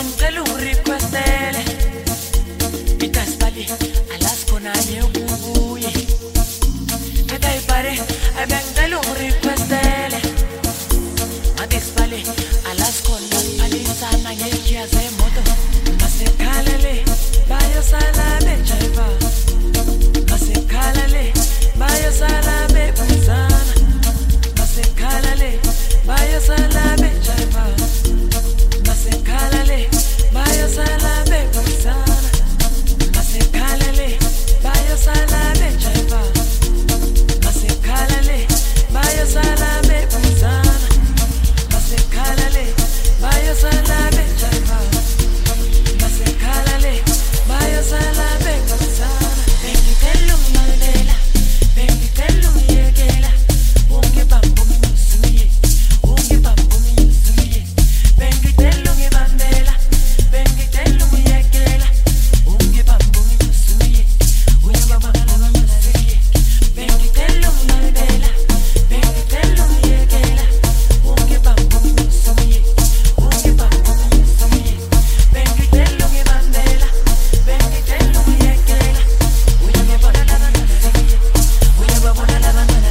Angicela ungirequestele Itaspali alasko naye ubuye Itaipare Angicela ungirequestele Matispali alasko naspalisa naye kiaze moto Masekhalele bayosala bejaiva Masekhalele bayosala bebuzana Masekhalele bayosala bejaiva Masekhalele bayosala bebuzana Masekhalele bayosala bejaiva Masekhalele bayosala bebuzana Masekhalele bayosala bejaiva Masekhalele bayosala bebuzana Bengitelo ngimabela bengitelo ngiyekela Unge bambo ngisuye unge bambo ngisuye Bengitelo ngibambela bengitelo ngiyekela Unge bambo ngisuye unge bambo ngisuye Bengitelo ngimabela bengitelo ngiyekela Unge bambo ngisuye unge bambo ngisuye Bengitelo ngibambela bengitelo ngiyekela Uyababona labantwana uyababona labantwana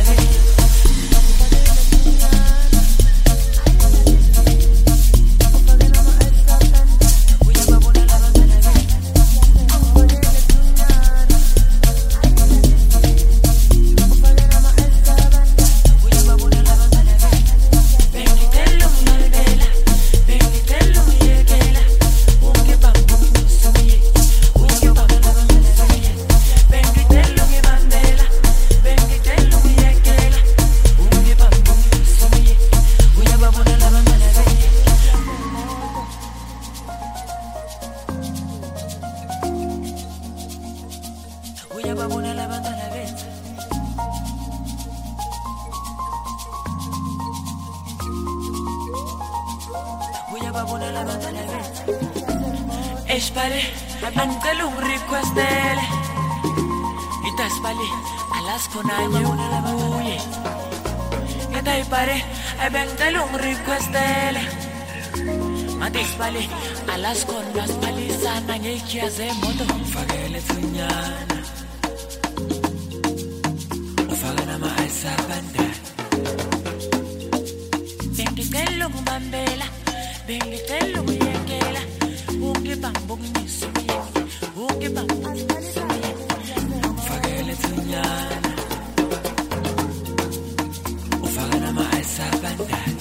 Espale, angicela ungirequestele Itaspali alasko naye ubuye Itaipare bengicela ungirequestele Matispali alasko naspalisa naye kiaze moto Fakele thunyana Ufake nama-ice abandana Bengicela ungibambela bengicela ungiyekela Unge bambo ngisuye unge bambo ngisuye Fakele thunyana Ufake nama-ice abandana